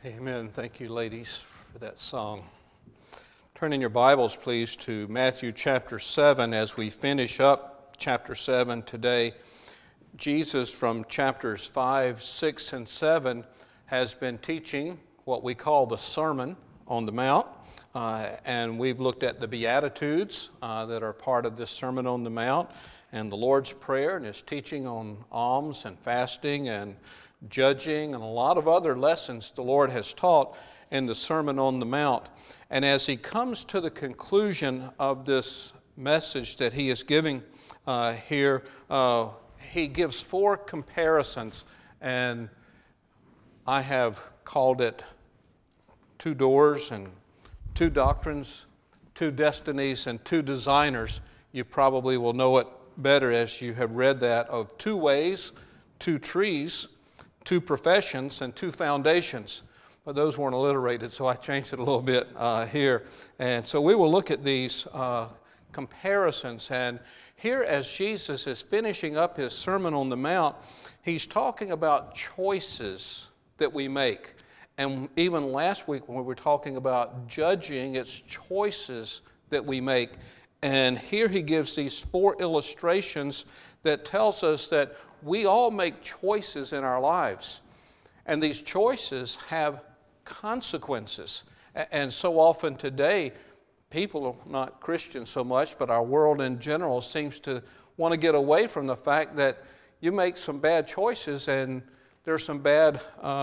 Amen. Thank you, ladies, for that song. Turn in your Bibles, please, to Matthew chapter 7 as we finish up chapter 7 today. Jesus, from chapters 5, 6, and 7, has been teaching what we call the Sermon on the Mount. And we've looked at the Beatitudes that are part of this Sermon on the Mount, and the Lord's Prayer, and his teaching on alms and fasting and judging, and a lot of other lessons the Lord has taught in the Sermon on the Mount. And as he comes to the conclusion of this message that he is giving here, he gives four comparisons, and I have called it two doors and two doctrines, two destinies, and two designers. You probably will know it better as you have read that, of two ways, two trees, two professions, and two foundations. But those weren't alliterated, so I changed it a little bit here. And so we will look at these comparisons. And here, as Jesus is finishing up his Sermon on the Mount, he's talking about choices that we make. And even last week when we were talking about judging, it's choices that we make. And here he gives these four illustrations that tells us that we all make choices in our lives. And these choices have consequences. And so often today, people, not Christians so much, but our world in general seems to want to get away from the fact that you make some bad choices and there's some bad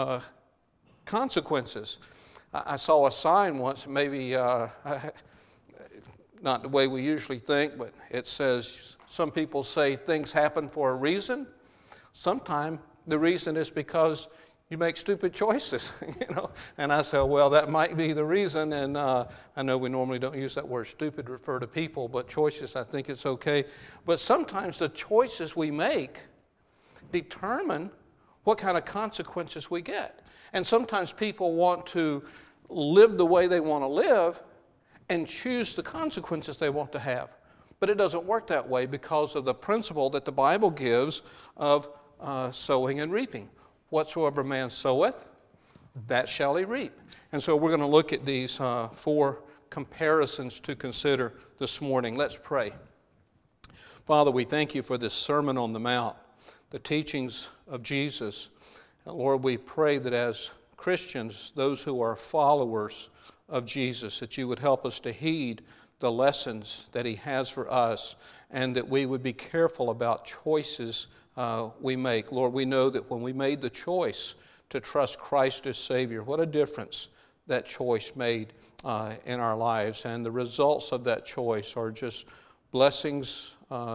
consequences. I saw a sign once, maybe not the way we usually think, but it says, some people say things happen for a reason. Sometimes the reason is because you make stupid choices, And I said, well, that might be the reason. And I know we normally don't use that word stupid to refer to people, but choices, I think it's okay. But sometimes the choices we make determine what kind of consequences we get. And sometimes people want to live the way they want to live and choose the consequences they want to have. But it doesn't work that way because of the principle that the Bible gives of sowing and reaping. Whatsoever man soweth, that shall he reap. And so we're going to look at these four comparisons to consider this morning. Let's pray. Father, we thank you for this Sermon on the Mount, the teachings of Jesus. And Lord, we pray that as Christians, those who are followers of Jesus, that you would help us to heed the lessons that he has for us, and that we would be careful about choices we make. Lord, we know that when we made the choice to trust Christ as Savior, what a difference that choice made in our lives. And the results of that choice are just blessings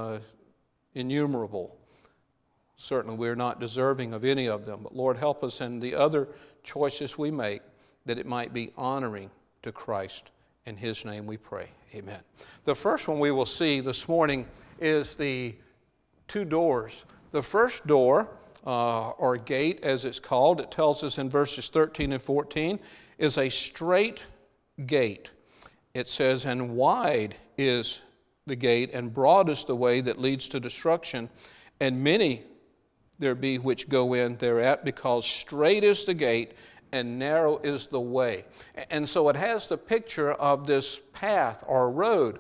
innumerable. Certainly we're not deserving of any of them, but Lord, help us in the other choices we make that it might be honoring to Christ. In his name we pray. Amen. The first one we will see this morning is the two doors. The first door, or gate as it's called, it tells us in verses 13 and 14, is a straight gate. It says, and wide is the gate, and broad is the way that leads to destruction, and many there be which go in thereat, because straight is the gate, and narrow is the way. And so it has the picture of this path or road,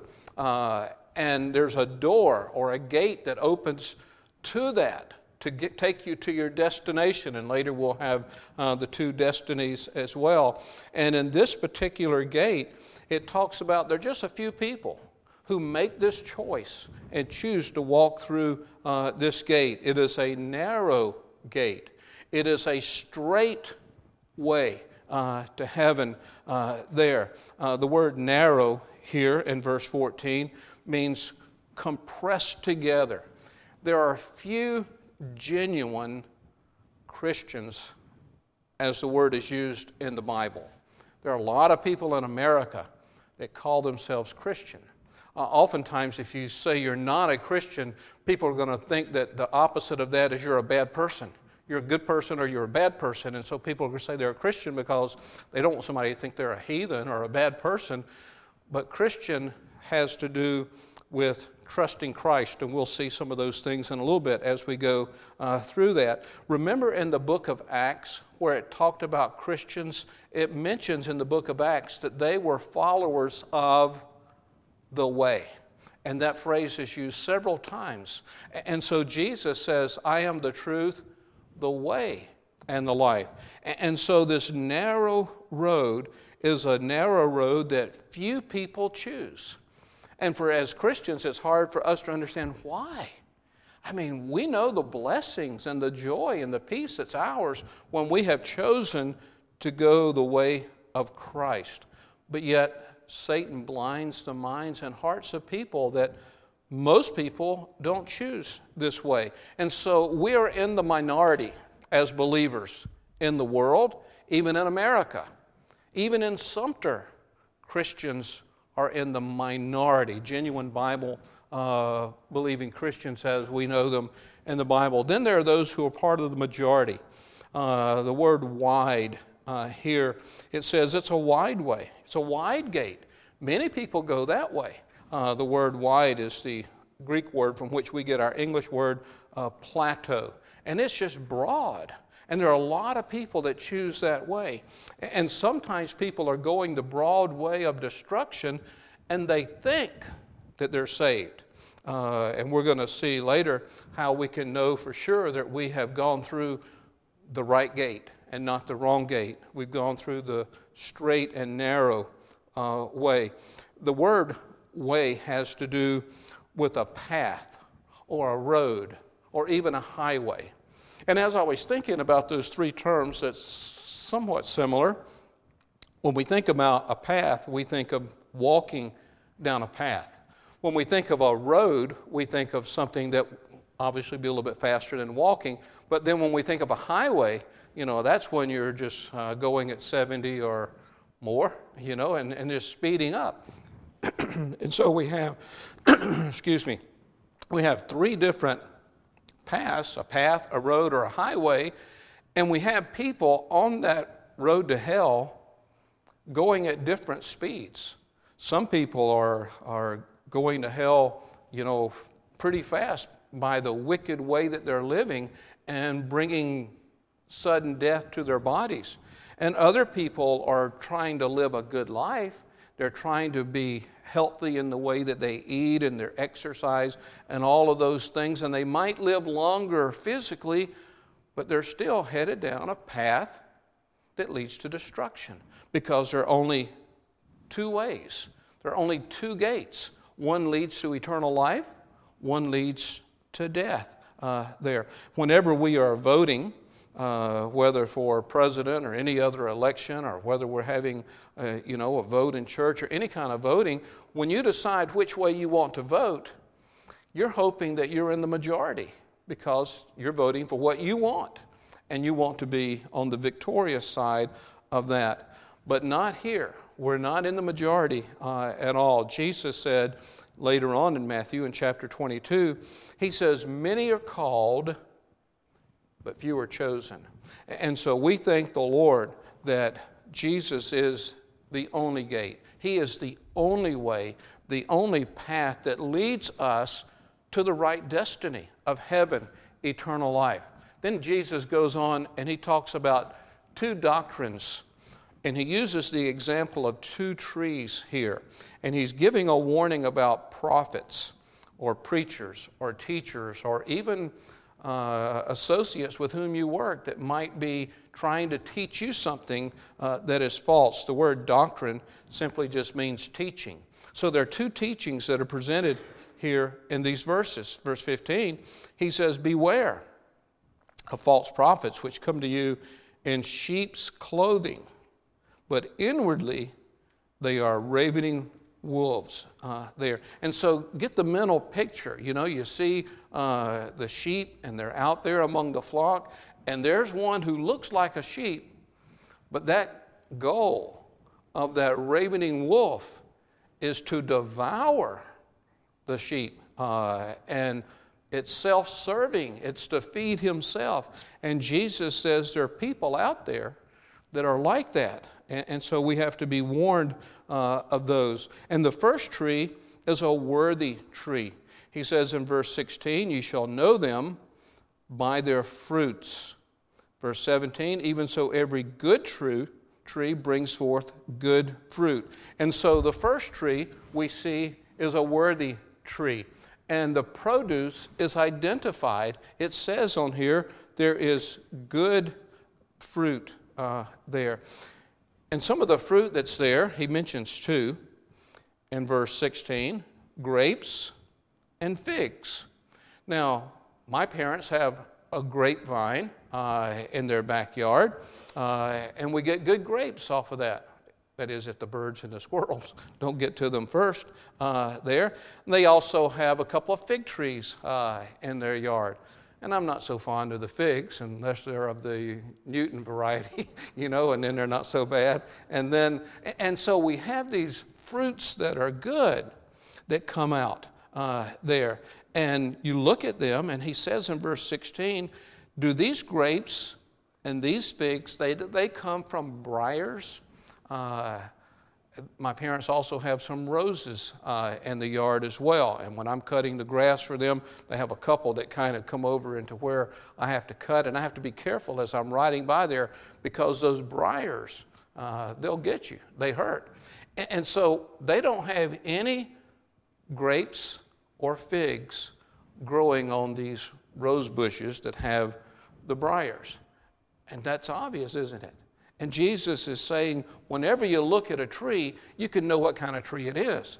and there's a door or a gate that opens to that to take you to your destination, and later we'll have the two destinies as well. And in this particular gate, it talks about there are just a few people who make this choice and choose to walk through this gate. It is a narrow gate. It is a straight way to heaven there. The word narrow here in verse 14 means compressed together. There are few genuine Christians, as the word is used in the Bible. There are a lot of people in America that call themselves Christian. Oftentimes, if you say you're not a Christian, people are going to think that the opposite of that is you're a bad person. You're a good person or you're a bad person. And so people are going to say they're a Christian because they don't want somebody to think they're a heathen or a bad person. But Christian has to do with trusting Christ, and we'll see some of those things in a little bit as we go through that. Remember in the book of Acts where it talked about Christians, it mentions in the book of Acts that they were followers of the way. And that phrase is used several times. And so Jesus says, I am the truth, the way, and the life. And so this narrow road is a narrow road that few people choose. And for as Christians, it's hard for us to understand why. I mean, we know the blessings and the joy and the peace that's ours when we have chosen to go the way of Christ. But yet, Satan blinds the minds and hearts of people that most people don't choose this way. And so we are in the minority as believers in the world, even in America. Even in Sumter, Christians are in the minority, genuine Bible believing Christians as we know them in the Bible. Then there are those who are part of the majority. The word wide here, it says it's a wide way. It's a wide gate. Many people go that way. The word wide is the Greek word from which we get our English word plateau. And it's just broad. And there are a lot of people that choose that way. And sometimes people are going the broad way of destruction, and they think that they're saved. And we're going to see later how we can know for sure that we have gone through the right gate and not the wrong gate. We've gone through the straight and narrow way. The word way has to do with a path or a road or even a highway. And as I was thinking about those three terms, that's somewhat similar. When we think about a path, we think of walking down a path. When we think of a road, we think of something that obviously be a little bit faster than walking. But then when we think of a highway, that's when you're just going at 70 or more, and just speeding up. And so we have, we have three different paths, a path, a road, or a highway, and we have people on that road to hell going at different speeds. Some people are going to hell, pretty fast by the wicked way that they're living and bringing sudden death to their bodies. And other people are trying to live a good life. They're trying to be healthy in the way that they eat and their exercise and all of those things. And they might live longer physically, but they're still headed down a path that leads to destruction because there are only two ways. There are only two gates. One leads to eternal life. One leads to death there. Whenever we are voting, whether for president or any other election, or whether we're having a vote in church or any kind of voting, when you decide which way you want to vote, you're hoping that you're in the majority because you're voting for what you want, and you want to be on the victorious side of that. But not here. We're not in the majority at all. Jesus said later on in Matthew in chapter 22, he says, many are called, but few are chosen. And so we thank the Lord that Jesus is the only gate. He is the only way, the only path that leads us to the right destiny of heaven, eternal life. Then Jesus goes on and he talks about two doctrines, and he uses the example of two trees here. And he's giving a warning about prophets or preachers or teachers or even associates with whom you work that might be trying to teach you something that is false. The word doctrine simply just means teaching. So there are two teachings that are presented here in these verses. Verse 15, he says, beware of false prophets which come to you in sheep's clothing, but inwardly they are ravening wolves there. And so get the mental picture. You see the sheep, and they're out there among the flock, and there's one who looks like a sheep, but that goal of that ravening wolf is to devour the sheep. And it's self-serving. It's to feed himself. And Jesus says there are people out there that are like that. And so we have to be warned of those. And the first tree is a worthy tree. He says in verse 16, "Ye shall know them by their fruits." Verse 17, "Even so every good tree brings forth good fruit." And so the first tree we see is a worthy tree. And the produce is identified. It says on here, there is good fruit there. And some of the fruit that's there, he mentions two in verse 16, grapes and figs. Now, my parents have a grapevine in their backyard, and we get good grapes off of that. That is, if the birds and the squirrels don't get to them first there. And they also have a couple of fig trees in their yard. And I'm not so fond of the figs unless they're of the Newton variety, and then they're not so bad. And so we have these fruits that are good that come out there. And you look at them, and he says in verse 16, "Do these grapes and these figs, they come from briars?" My parents also have some roses in the yard as well. And when I'm cutting the grass for them, they have a couple that kind of come over into where I have to cut. And I have to be careful as I'm riding by there because those briars, they'll get you. They hurt. And so they don't have any grapes or figs growing on these rose bushes that have the briars. And that's obvious, isn't it? And Jesus is saying, whenever you look at a tree, you can know what kind of tree it is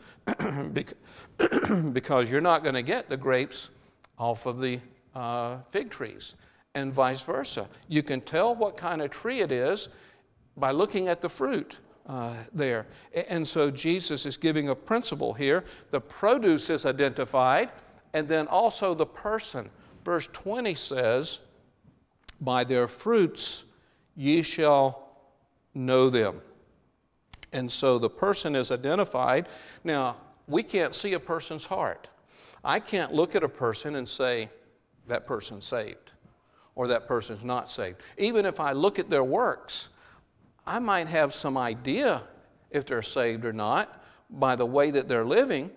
because you're not going to get the grapes off of the fig trees and vice versa. You can tell what kind of tree it is by looking at the fruit there. And so Jesus is giving a principle here. The produce is identified, and then also the person. Verse 20 says, "By their fruits ye shall know them." And so the person is identified. Now, we can't see a person's heart. I can't look at a person and say, that person's saved, or that person's not saved. Even if I look at their works, I might have some idea if they're saved or not by the way that they're living,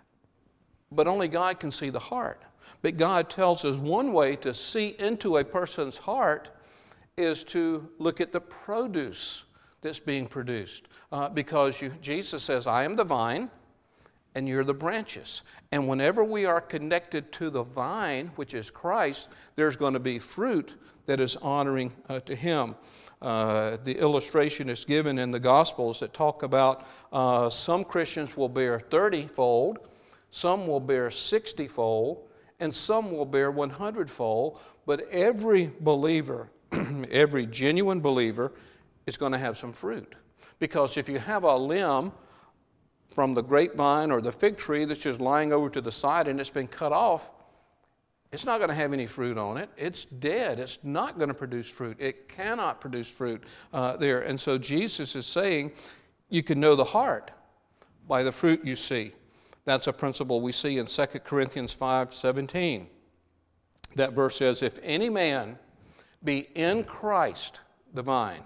but only God can see the heart. But God tells us one way to see into a person's heart is to look at the produce that's being produced. Because Jesus says, "I am the vine, and you're the branches." And whenever we are connected to the vine, which is Christ, there's going to be fruit that is honoring to Him. The illustration is given in the Gospels that talk about some Christians will bear 30-fold, some will bear 60-fold, and some will bear 100-fold. But every believer, every genuine believer, is going to have some fruit. Because if you have a limb from the grapevine or the fig tree that's just lying over to the side and it's been cut off, it's not going to have any fruit on it. It's dead. It's not going to produce fruit. It cannot produce fruit there. And so Jesus is saying you can know the heart by the fruit you see. That's a principle we see in 2 Corinthians 5:17. That verse says, "If any man be in Christ, the vine,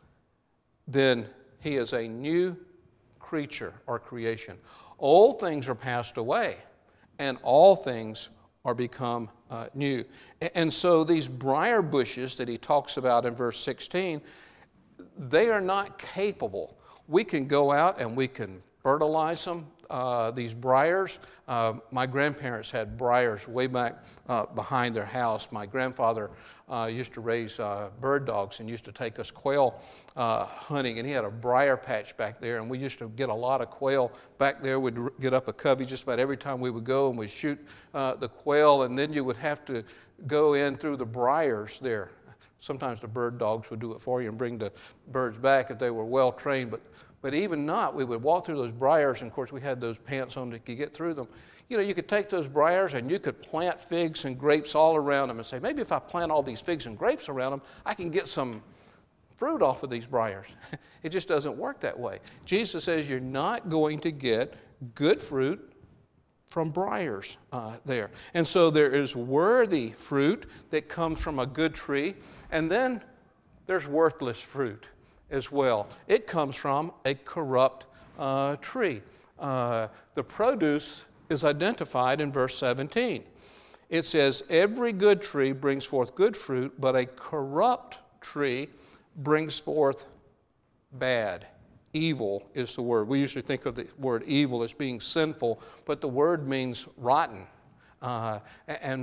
then he is a new creature or creation. Old things are passed away, and all things are become new." And so these briar bushes that he talks about in verse 16, they are not capable. We can go out and we can fertilize them. These briars, my grandparents had briars way back behind their house. My grandfather used to raise bird dogs and used to take us quail hunting, and he had a briar patch back there, and we used to get a lot of quail back there. We'd get up a covey just about every time we would go, and we'd shoot the quail, and then you would have to go in through the briars there. Sometimes the bird dogs would do it for you and bring the birds back if they were well trained, but even not, we would walk through those briars, and of course we had those pants on that could get through them. You could take those briars and you could plant figs and grapes all around them and say, maybe if I plant all these figs and grapes around them, I can get some fruit off of these briars. It just doesn't work that way. Jesus says you're not going to get good fruit from briars there. And so there is worthy fruit that comes from a good tree, and then there's worthless fruit as well. It comes from a corrupt tree. the produce is identified in verse 17. It says, every good tree brings forth good fruit, but a corrupt tree brings forth bad. Evil is the word. We usually think of the word evil as being sinful, but the word means rotten. When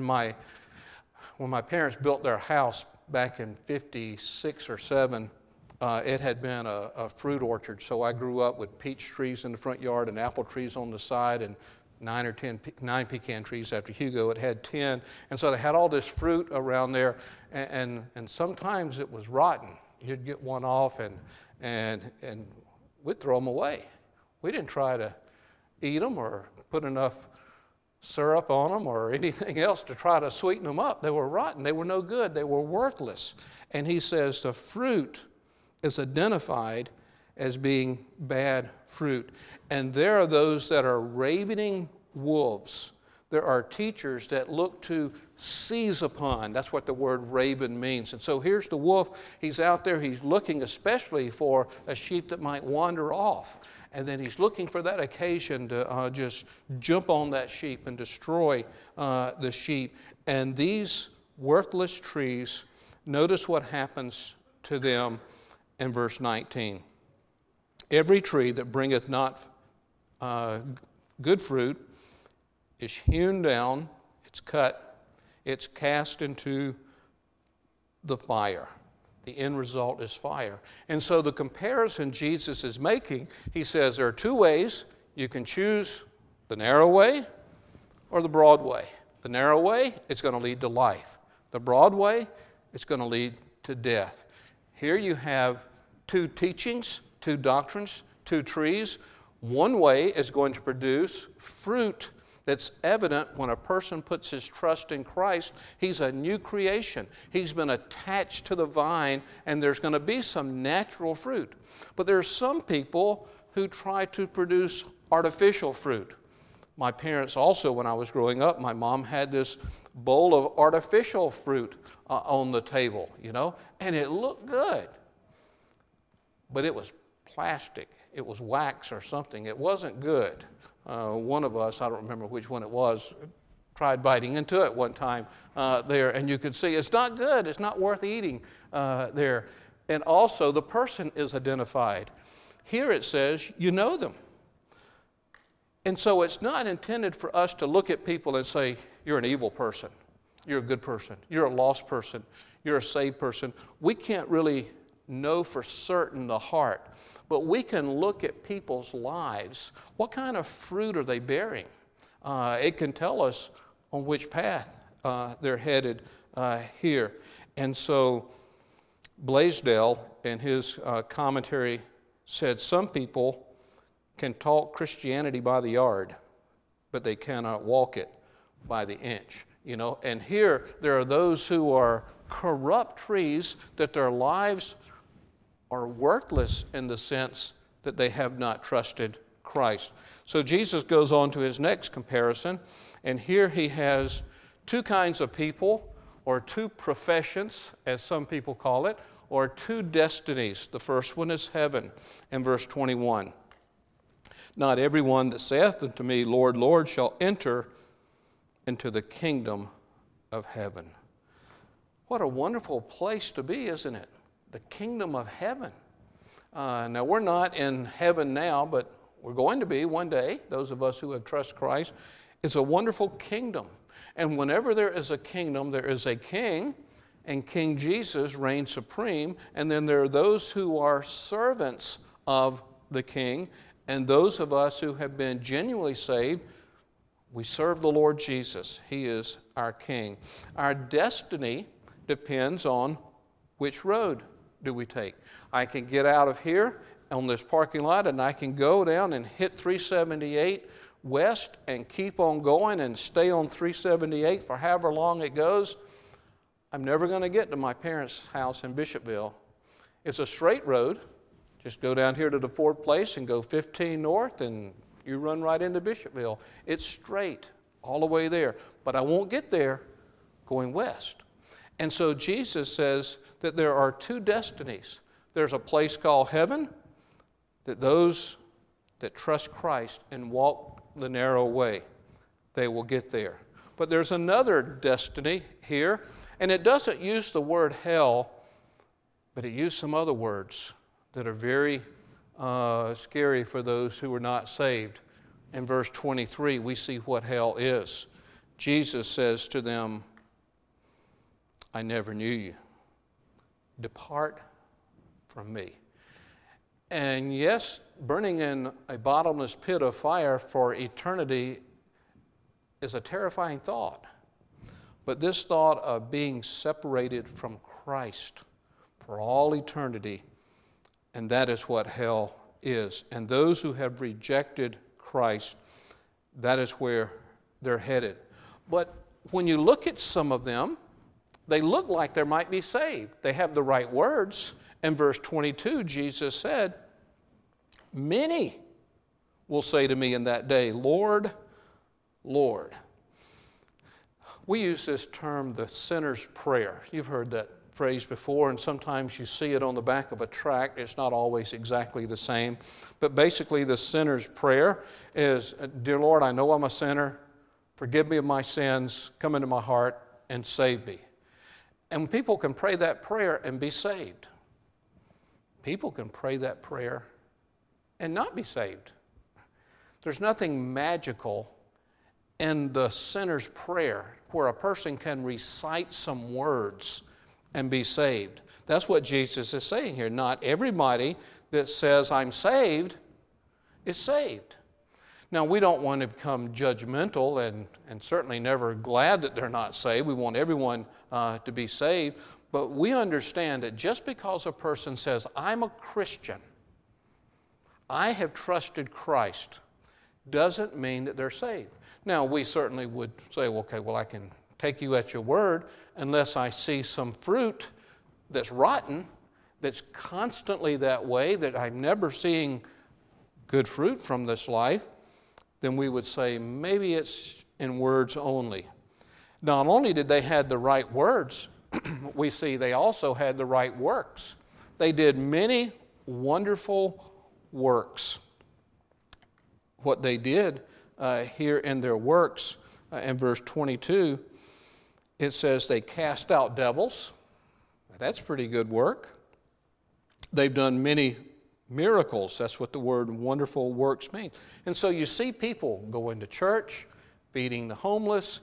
my parents built their house back in 56 or 7, it had been a fruit orchard. So I grew up with peach trees in the front yard and apple trees on the side and 9 pecan trees. After Hugo, it had 10. And so they had all this fruit around there, and sometimes it was rotten. You'd get one off and we'd throw them away. We didn't try to eat them or put enough syrup on them or anything else to try to sweeten them up. They were rotten. They were no good. They were worthless. And he says the fruit is identified as being bad fruit. And there are those that are ravening wolves. There are teachers that look to seize upon. That's what the word raven means. And so here's the wolf. He's out there. He's looking especially for a sheep that might wander off. And then he's looking for that occasion to just jump on that sheep and destroy the sheep. And these worthless trees, notice what happens to them in verse 19. Every tree that bringeth not good fruit is hewn down, it's cut, it's cast into the fire. The end result is fire. And so the comparison Jesus is making, he says there are two ways. You can choose the narrow way or the broad way. The narrow way, it's going to lead to life. The broad way, it's going to lead to death. Here you have two teachings, two doctrines, two trees. One way is going to produce fruit that's evident when a person puts his trust in Christ. He's a new creation. He's been attached to the vine, and there's going to be some natural fruit. But there are some people who try to produce artificial fruit. My parents also, when I was growing up, my mom had this bowl of artificial fruit on the table, and it looked good. But it was plastic. It was wax or something. It wasn't good. One of us, I don't remember which one it was, tried biting into it one time there, and you could see it's not good. It's not worth eating there. And also, the person is identified. Here it says, you know them. And so it's not intended for us to look at people and say, you're an evil person. You're a good person. You're a lost person. You're a saved person. We can't really know for certain the heart, but we can look at people's lives. What kind of fruit are they bearing? It can tell us on which path they're headed here. And so Blaisdell, in his commentary, said some people can talk Christianity by the yard, but they cannot walk it by the inch. And here there are those who are corrupt trees, that their lives are worthless in the sense that they have not trusted Christ. So Jesus goes on to his next comparison, and here he has two kinds of people, or two professions, as some people call it, or two destinies. The first one is heaven, in verse 21. Not everyone that saith unto me, Lord, Lord, shall enter into the kingdom of heaven. What a wonderful place to be, isn't it? The kingdom of heaven. Now, we're not in heaven now, but we're going to be one day, those of us who have trusted Christ. It's a wonderful kingdom. And whenever there is a kingdom, there is a king, and King Jesus reigns supreme. And then there are those who are servants of the king, and those of us who have been genuinely saved, we serve the Lord Jesus. He is our king. Our destiny depends on which road do we take. I can get out of here on this parking lot, and I can go down and hit 378 west and keep on going and stay on 378 for however long it goes. I'm never going to get to my parents' house in Bishopville. It's a straight road. Just go down here to the Ford Place and go 15 north, and you run right into Bishopville. It's straight all the way there. But I won't get there going west. And so Jesus says that there are two destinies. There's a place called heaven, that those that trust Christ and walk the narrow way, they will get there. But there's another destiny here, and it doesn't use the word hell, but it used some other words that are very scary for those who are not saved. In verse 23, we see what hell is. Jesus says to them, I never knew you. Depart from me. And yes, burning in a bottomless pit of fire for eternity is a terrifying thought. But this thought of being separated from Christ for all eternity, and that is what hell is. And those who have rejected Christ, that is where they're headed. But when you look at some of them, they look like they might be saved. They have the right words. In verse 22, Jesus said, many will say to me in that day, Lord, Lord. We use this term, the sinner's prayer. You've heard that phrase before, and sometimes you see it on the back of a tract. It's not always exactly the same. But basically, the sinner's prayer is, Dear Lord, I know I'm a sinner. Forgive me of my sins. Come into my heart and save me. And people can pray that prayer and be saved. People can pray that prayer and not be saved. There's nothing magical in the sinner's prayer where a person can recite some words and be saved. That's what Jesus is saying here. Not everybody that says I'm saved is saved. Now, we don't want to become judgmental and certainly never glad that they're not saved. We want everyone to be saved. But we understand that just because a person says, I'm a Christian, I have trusted Christ, doesn't mean that they're saved. Now, we certainly would say, okay, well, I can take you at your word unless I see some fruit that's rotten, that's constantly that way, that I'm never seeing good fruit from this life. Then we would say maybe it's in words only. Not only did they have the right words, we see they also had the right works. They did many wonderful works. What they did here in their works, in verse 22, it says they cast out devils. That's pretty good work. They've done many miracles. That's what the word wonderful works means. And so you see people going to church, feeding the homeless,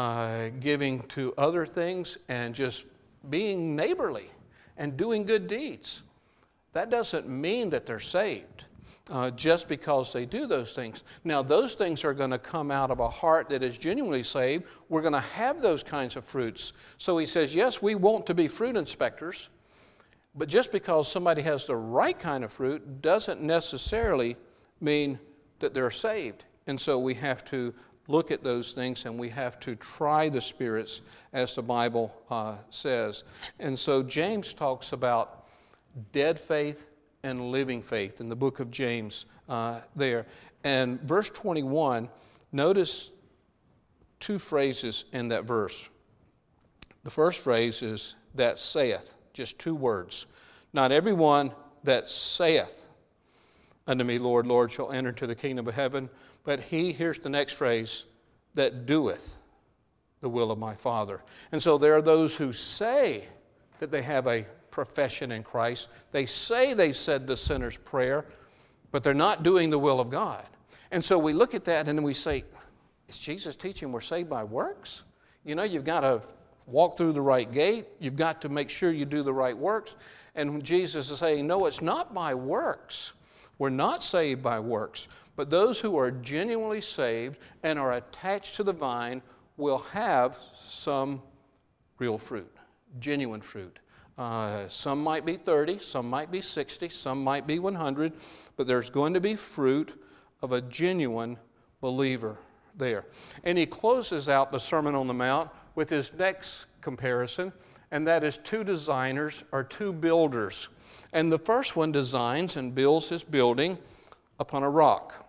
giving to other things, and just being neighborly and doing good deeds. That doesn't mean that they're saved just because they do those things. Now, those things are going to come out of a heart that is genuinely saved. We're going to have those kinds of fruits. So he says, yes, we want to be fruit inspectors, but just because somebody has the right kind of fruit doesn't necessarily mean that they're saved. And so we have to look at those things, and we have to try the spirits, as the Bible says. And so James talks about dead faith and living faith in the book of James there. And verse 21, notice two phrases in that verse. The first phrase is that saith. Just two words. Not everyone that saith unto me, Lord, Lord, shall enter into the kingdom of heaven, but he, here's the next phrase, that doeth the will of my Father. And so there are those who say that they have a profession in Christ. They say they said the sinner's prayer, but they're not doing the will of God. And so we look at that and then we say, is Jesus teaching we're saved by works? You know, you've got to walk through the right gate. You've got to make sure you do the right works. And Jesus is saying, no, it's not by works. We're not saved by works. But those who are genuinely saved and are attached to the vine will have some real fruit, genuine fruit. Some might be 30, some might be 60, some might be 100, but there's going to be fruit of a genuine believer there. And he closes out the Sermon on the Mount with his next comparison, and that is two designers or two builders. And the first one designs and builds his building upon a rock.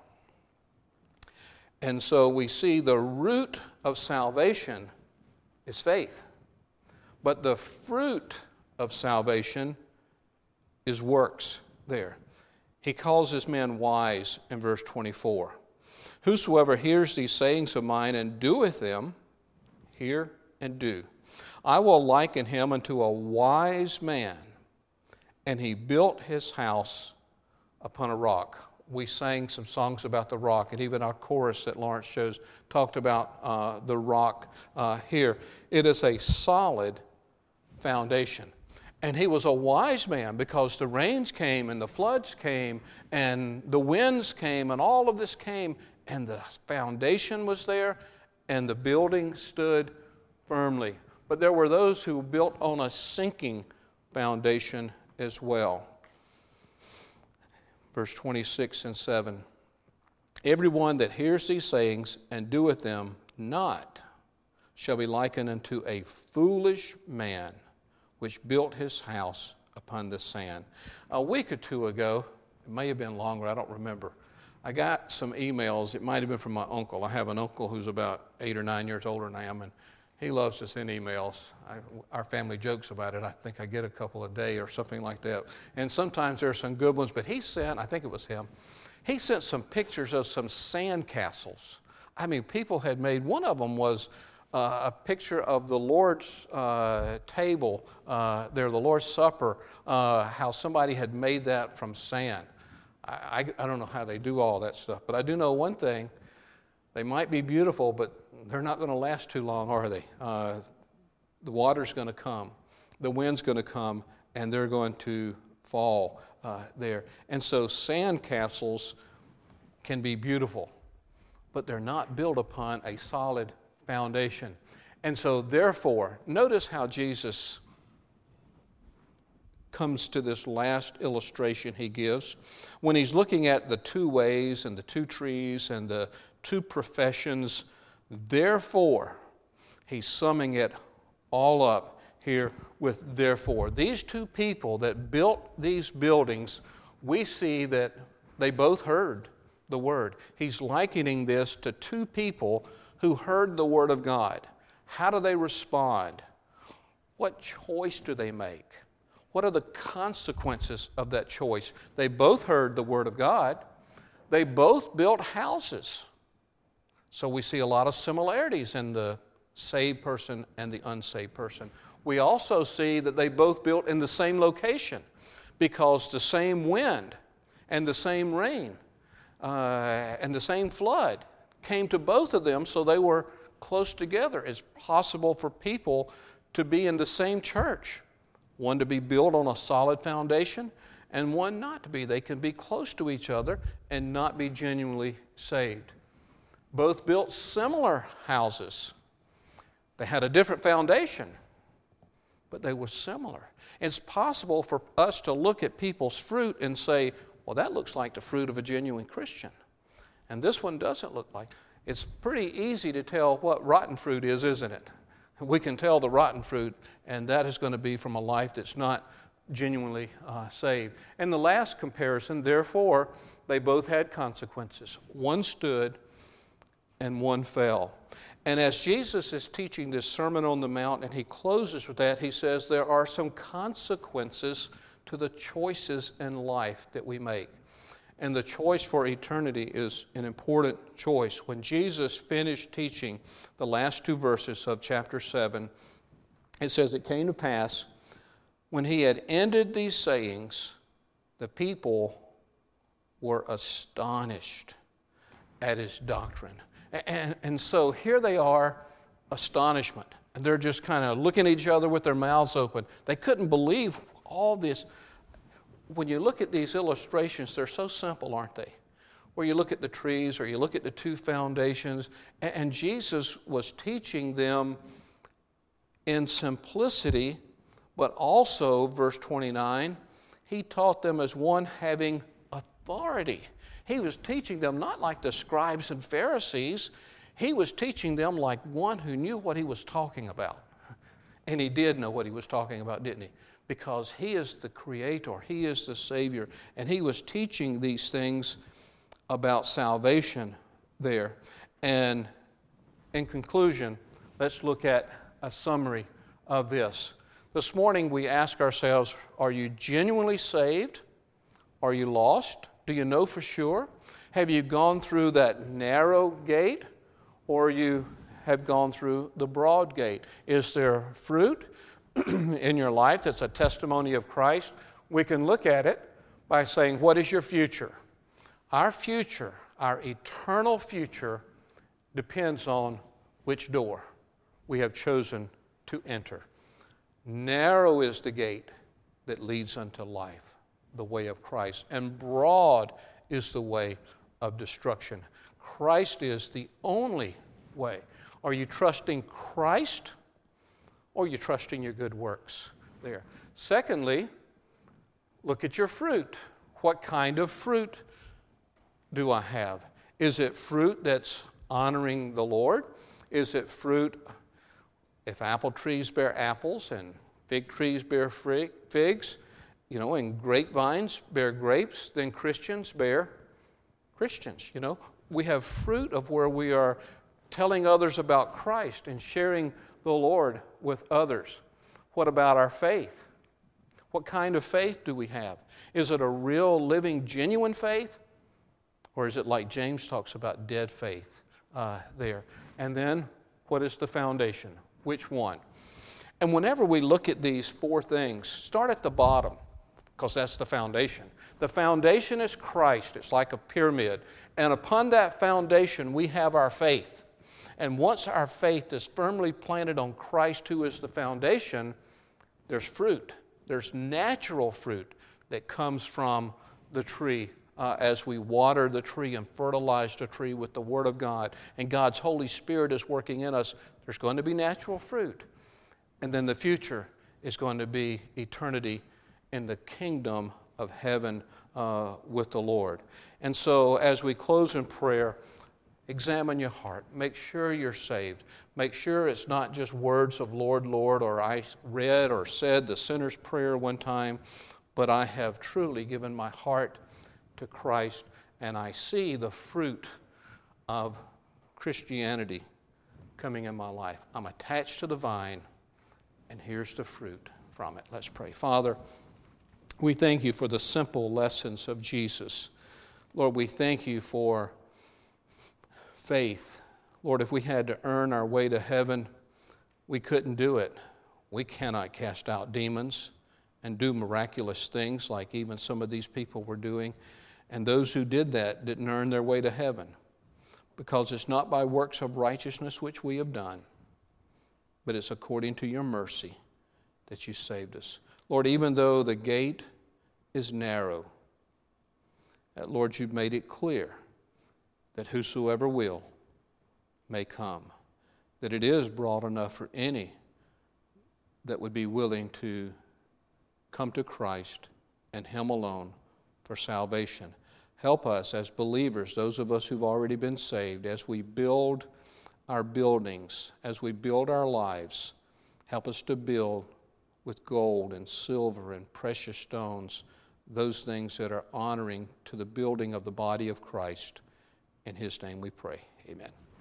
And so we see the root of salvation is faith. But the fruit of salvation is works there. He calls his men wise in verse 24. Whosoever hears these sayings of mine and doeth them, hear and do, I will liken him unto a wise man, and he built his house upon a rock. We sang some songs about the rock, and even our chorus that Lawrence shows talked about the rock here. It is a solid foundation. And he was a wise man because the rains came and the floods came and the winds came and all of this came, and the foundation was there and the building stood firmly. But there were those who built on a sinking foundation as well. Verse 26 and 7. Everyone that hears these sayings and doeth them not shall be likened unto a foolish man which built his house upon the sand. A week or two ago, it may have been longer, I don't remember, I got some emails. It might have been from my uncle. I have an uncle who's about 8 or 9 years older than I am, and he loves to send emails. Our family jokes about it. I think I get a couple a day or something like that. And sometimes there are some good ones, but he sent, I think it was him, he sent some pictures of some sand castles. I mean, people had made, one of them was a picture of the Lord's table there, the Lord's Supper, how somebody had made that from sand. I don't know how they do all that stuff, but I do know one thing. They might be beautiful, but they're not going to last too long, are they? The water's going to come, the wind's going to come, and they're going to fall there. And so sand castles can be beautiful, but they're not built upon a solid foundation. And so therefore, notice how Jesus comes to this last illustration he gives. When he's looking at the two ways and the two trees and the two professions, therefore, he's summing it all up here with therefore. These two people that built these buildings, we see that they both heard the word. He's likening this to two people who heard the word of God. How do they respond? What choice do they make? What are the consequences of that choice? They both heard the word of God. They both built houses. So we see a lot of similarities in the saved person and the unsaved person. We also see that they both built in the same location because the same wind and the same rain and the same flood came to both of them, so they were close together. It's possible for people to be in the same church, one to be built on a solid foundation and one not to be. They can be close to each other and not be genuinely saved. Both built similar houses. They had a different foundation, but they were similar. It's possible for us to look at people's fruit and say, well, that looks like the fruit of a genuine Christian. And this one doesn't look like. It's pretty easy to tell what rotten fruit is, isn't it? We can tell the rotten fruit, and that is going to be from a life that's not genuinely saved. And the last comparison, therefore, they both had consequences. One stood and one fell. And as Jesus is teaching this Sermon on the Mount, and he closes with that, he says there are some consequences to the choices in life that we make. And the choice for eternity is an important choice. When Jesus finished teaching the last two verses of chapter 7, it says, it came to pass, when he had ended these sayings, the people were astonished at his doctrine. And so here they are, astonishment. And they're just kind of looking at each other with their mouths open. They couldn't believe all this. When you look at these illustrations, they're so simple, aren't they? Where you look at the trees or you look at the two foundations, and Jesus was teaching them in simplicity, but also, verse 29, he taught them as one having authority. He was teaching them not like the scribes and Pharisees. He was teaching them like one who knew what he was talking about. And he did know what he was talking about, didn't he? Because he is the Creator, he is the Savior, and he was teaching these things about salvation there. And in conclusion, let's look at a summary of this. This morning we ask ourselves, are you genuinely saved? Are you lost? Do you know for sure? Have you gone through that narrow gate, or you have gone through the broad gate? Is there fruit in your life that's a testimony of Christ? We can look at it by saying, what is your future? Our future, our eternal future, depends on which door we have chosen to enter. Narrow is the gate that leads unto life, the way of Christ, and broad is the way of destruction. Christ is the only way. Are you trusting Christ, or are you trusting your good works there? Secondly, look at your fruit. What kind of fruit do I have? Is it fruit that's honoring the Lord? Is it fruit, if apple trees bear apples and fig trees bear figs, and grapevines bear grapes, then Christians bear Christians. We have fruit of where we are telling others about Christ and sharing the Lord with others. What about our faith? What kind of faith do we have? Is it a real, living, genuine faith? Or is it like James talks about, dead faith there? And then, what is the foundation? Which one? And whenever we look at these four things, start at the bottom, because that's the foundation. The foundation is Christ. It's like a pyramid. And upon that foundation, we have our faith. And once our faith is firmly planted on Christ, who is the foundation, there's fruit. There's natural fruit that comes from the tree as we water the tree and fertilize the tree with the Word of God. And God's Holy Spirit is working in us. There's going to be natural fruit. And then the future is going to be eternity in the kingdom of heaven with the Lord. And so as we close in prayer, examine your heart. Make sure you're saved. Make sure it's not just words of Lord, Lord, or I read or said the sinner's prayer one time, but I have truly given my heart to Christ, and I see the fruit of Christianity coming in my life. I'm attached to the vine, and here's the fruit from it. Let's pray. Father, we thank you for the simple lessons of Jesus. Lord, we thank you for faith. Lord, if we had to earn our way to heaven, we couldn't do it. We cannot cast out demons and do miraculous things like even some of these people were doing. And those who did that didn't earn their way to heaven, because it's not by works of righteousness which we have done, but it's according to your mercy that you saved us. Lord, even though the gate is narrow, Lord, you've made it clear that whosoever will may come, that it is broad enough for any that would be willing to come to Christ and Him alone for salvation. Help us as believers, those of us who've already been saved, as we build our buildings, as we build our lives, help us to build with gold and silver and precious stones, those things that are honoring to the building of the body of Christ. In His name we pray. Amen.